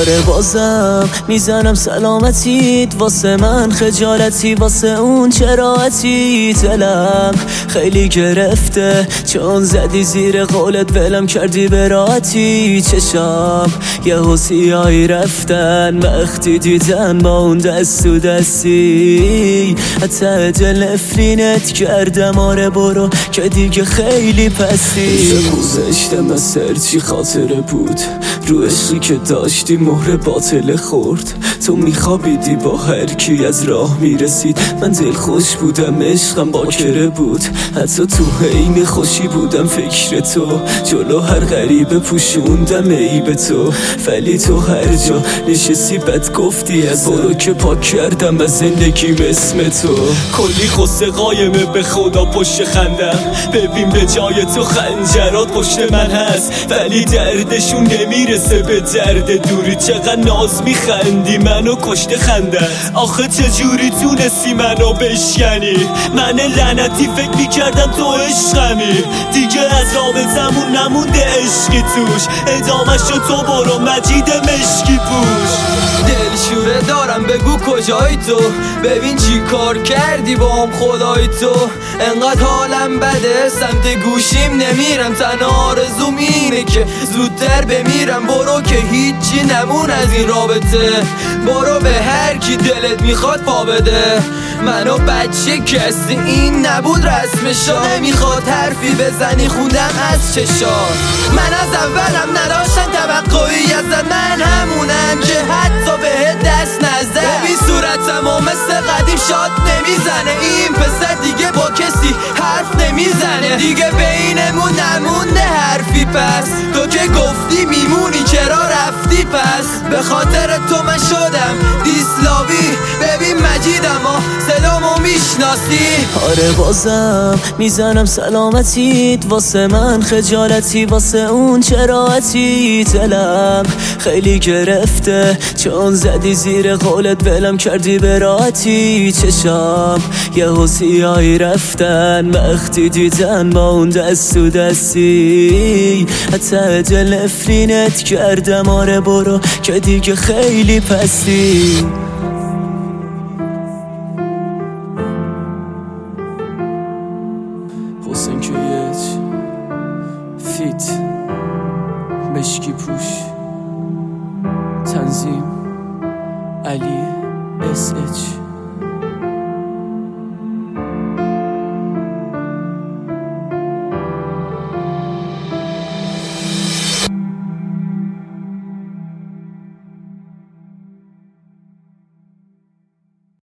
آره بازم میزنم سلامتیت، واسه من خجالتی، واسه اون چراحتی. دلم خیلی گرفته چون زدی زیر قولت، ولم کردی به راحتی. چشم یه سیاهی رفتن وقتی دیدن با اون دست تو دستی. حتی دل نفرینت کردم، آره برو که دیگه خیلی پستی. گذشتم از سرچی خاطره بود، رو عشقی که داشتی مهر باطل خورد. تو میخوابیدی با هر کی از راه میرسید، من دل خوش بودم عشقم باکره بود. حتی تو حین خوشی بودم فکر تو، جلو هر غریبه پوشوندم عیب تو. ولی تو هر جا نشستی بد گفتی از برو که پاک کردم از زندگیم اسم تو. کلی قصه قایمه به خدا پشت خندم، ببین به جای تو خنجرات پشت من هست، ولی دردشون نمیرسه به درد دوری. چقدر ناز میخندی منو کشته خنده، آخه چجوری تونستی منو بشکنی؟ من لعنتی فکر میکردم تو عشقمی، دیگه از رابطمون نمونده عشقی توش، ادامه‌شو تو برو مجید مشکی پوش. دلشوره دارم بگو کجایی تو، ببین چی کار کردی با هم خدای تو. انقدر حالم بده سمت گوشیم نمیرم، تنها آرزوم اینه که زودتر بمیرم. برو که هیچی نمون از این رابطه، برو به هر کی دلت میخواد پا بده. منو بچه کسی این نبود رسمشا، نمیخواد حرفی بزنی خوندم از چشا. من از اولم نداشتم توقعی ازت، من همونم که حتی به دست نزد. ببین صورتمو مثل قدیم شاد نمیزنه، این پسر دیگه با کسی حرف نمیزنه. دیگه بینمون نمونده حرفی، پس تو که گفتی میمونی چرا رفتی پس؟ به خاطر تو من شدم دیسلاوی، ببین مجیدم صدامو میشناسی. آره بازم میزنم سلامتیت، واسه من خجالتی، واسه اون چراحتی. دلم خیلی گرفته چون زدی زیر قولت، ولم کردی به راحتی. چشم یه سیاهی رفتن وقتی دیدن با اون دست تو دستی. حتی دل نفرینت کردم، آره برو که دیگه خیلی پستی. حسین کیج فیت مشکی پوش، تنظیم علی SH.